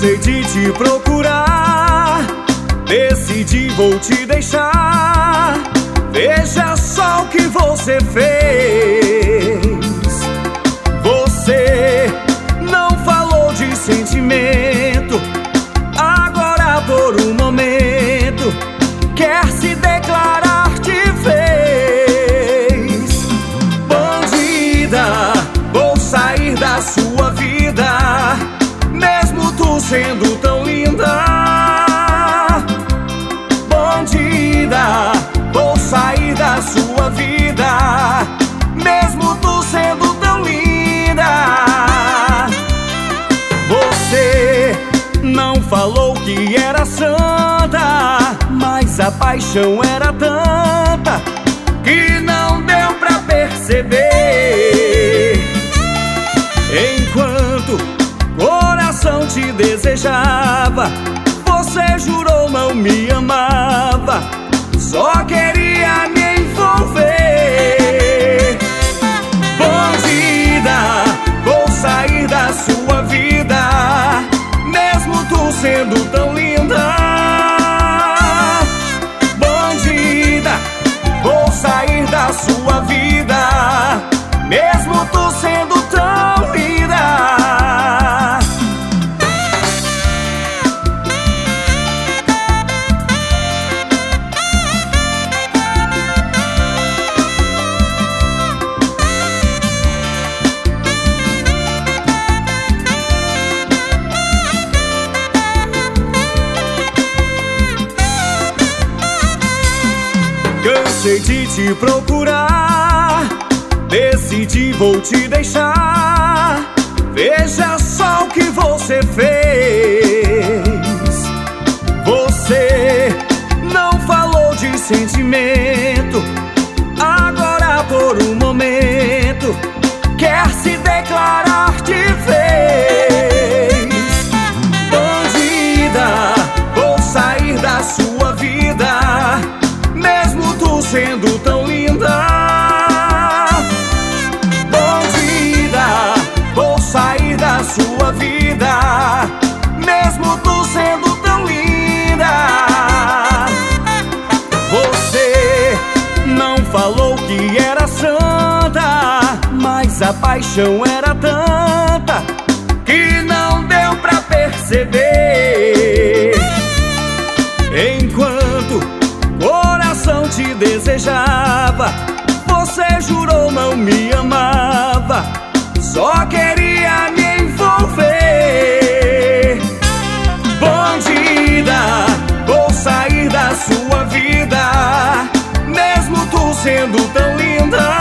Cansei de te procurar, decidi vou te deixar. Veja só o que você fez. Você não falou de sentimento, agora por um momento quer se declarar de vez. Bandida, vou sair da sua vida, mesmo tu sendo tão linda. Bandida, vou sair da sua vida, mesmo tu sendo tão linda. Você não falou que era santa, mas a paixão era tanta que não deu pra perceber. Enquanto coração te desejava, você jurou não me amava, só queria me envolver. Bandida, vou sair da sua vida, mesmo tu sendo tão linda. Bandida, vou sair da sua vida, mesmo tu sendo tão linda. Cansei de te procurar, decidi vou te deixar. Veja só o que você fez. Você não falou de sentimento, agora por um momento quer se declarar de vez. Bandida, vou sair da sua vida, mesmo tu sendo tão linda. Bandida, vou sair da sua vida, mesmo tu sendo tão linda. Você não falou que era santa, mas a paixão era tanta que não deu pra perceber. Enquanto coração te desejava, você jurou não me amava, só queria me envolver. Bandida, vou sair da sua vida, mesmo tu sendo tão linda.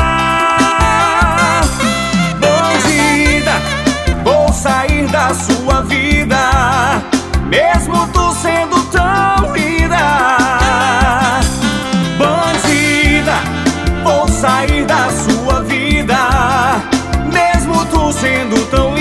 Bandida, vou sair da sua vida, mesmo tu sendo tão linda. Bandida, vou sair da sua vida, mesmo tu sendo tão